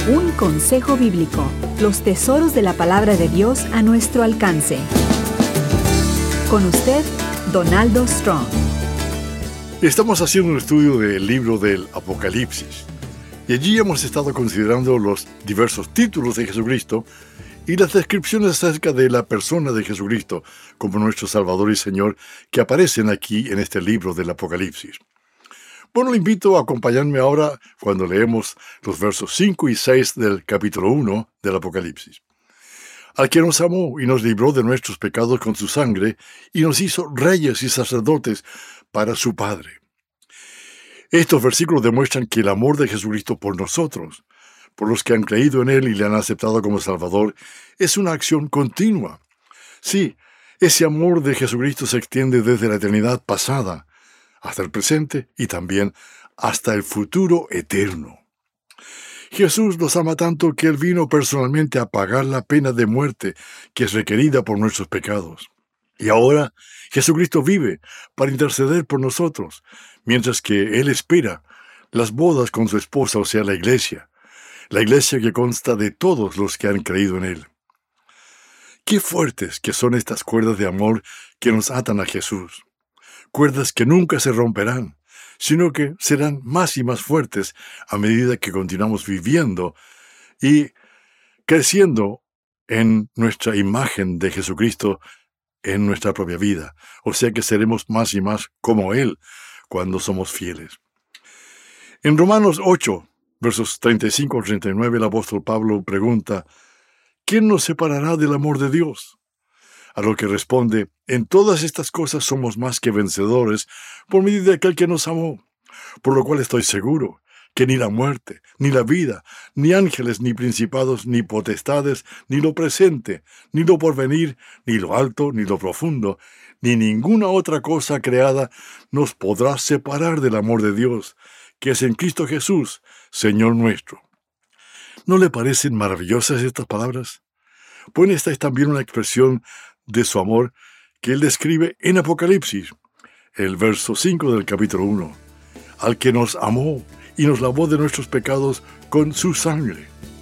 Un consejo bíblico, los tesoros de la palabra de Dios a nuestro alcance. Con usted, Donaldo Strong. Estamos haciendo un estudio del libro del Apocalipsis y allí hemos estado considerando los diversos títulos de Jesucristo y las descripciones acerca de la persona de Jesucristo como nuestro Salvador y Señor que aparecen aquí en este libro del Apocalipsis. Bueno, le invito a acompañarme ahora cuando leemos los versos 5 y 6 del capítulo 1 del Apocalipsis. Al que nos amó y nos libró de nuestros pecados con su sangre y nos hizo reyes y sacerdotes para su Padre. Estos versículos demuestran que el amor de Jesucristo por nosotros, por los que han creído en Él y le han aceptado como Salvador, es una acción continua. Sí, ese amor de Jesucristo se extiende desde la eternidad pasada hasta el presente y también hasta el futuro eterno. Jesús nos ama tanto que Él vino personalmente a pagar la pena de muerte que es requerida por nuestros pecados. Y ahora Jesucristo vive para interceder por nosotros, mientras que Él espera las bodas con su esposa, o sea, la iglesia que consta de todos los que han creído en Él. Qué fuertes que son estas cuerdas de amor que nos atan a Jesús. Cuerdas que nunca se romperán, sino que serán más y más fuertes a medida que continuamos viviendo y creciendo en nuestra imagen de Jesucristo en nuestra propia vida. O sea que seremos más y más como Él cuando somos fieles. En Romanos 8, versos 35 al 39, el apóstol Pablo pregunta: ¿quién nos separará del amor de Dios? A lo que responde: en todas estas cosas somos más que vencedores por medio de aquel que nos amó. Por lo cual estoy seguro que ni la muerte, ni la vida, ni ángeles, ni principados, ni potestades, ni lo presente, ni lo porvenir, ni lo alto, ni lo profundo, ni ninguna otra cosa creada nos podrá separar del amor de Dios, que es en Cristo Jesús, Señor nuestro. ¿No le parecen maravillosas estas palabras? Pues esta es también una expresión de su amor que Él describe en Apocalipsis, el verso 5 del capítulo 1, al que nos amó y nos lavó de nuestros pecados con su sangre.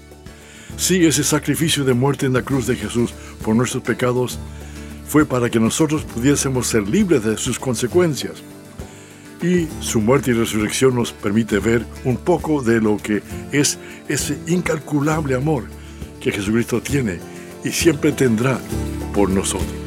Sí, ese sacrificio de muerte en la cruz de Jesús por nuestros pecados fue para que nosotros pudiésemos ser libres de sus consecuencias. Y su muerte y resurrección nos permite ver un poco de lo que es ese incalculable amor que Jesucristo tiene y siempre tendrá por nosotros.